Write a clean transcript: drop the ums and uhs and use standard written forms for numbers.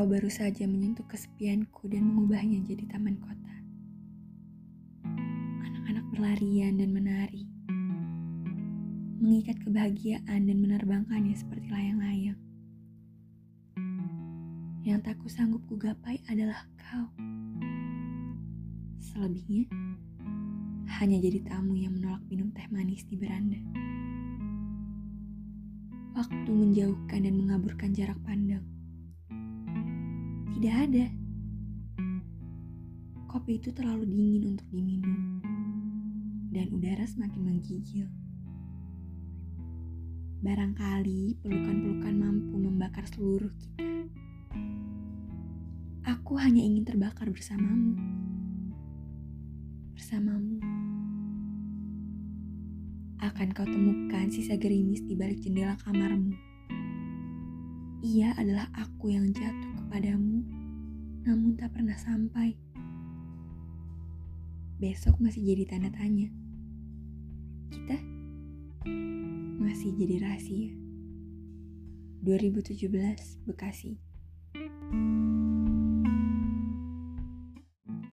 Kau baru saja menyentuh kesepianku dan mengubahnya jadi taman kota. Anak-anak berlarian dan menari, mengikat kebahagiaan dan menerbangkannya seperti layang-layang. Yang tak kusanggup kugapai adalah kau. Selebihnya, hanya jadi tamu yang menolak minum teh manis di beranda. Waktu menjauhkan dan mengaburkan jarak pandang. Tidak ada. Kopi itu terlalu dingin untuk diminum, dan udara semakin menggigil. Barangkali pelukan-pelukan mampu membakar seluruh kita. Aku hanya ingin terbakar bersamamu. Bersamamu. Akan kau temukan sisa gerimis di balik jendela kamarmu. Ia adalah aku yang jatuh kepadamu, namun tak pernah sampai. Besok masih jadi tanda tanya. Kita masih jadi rahasia. 2017, Bekasi.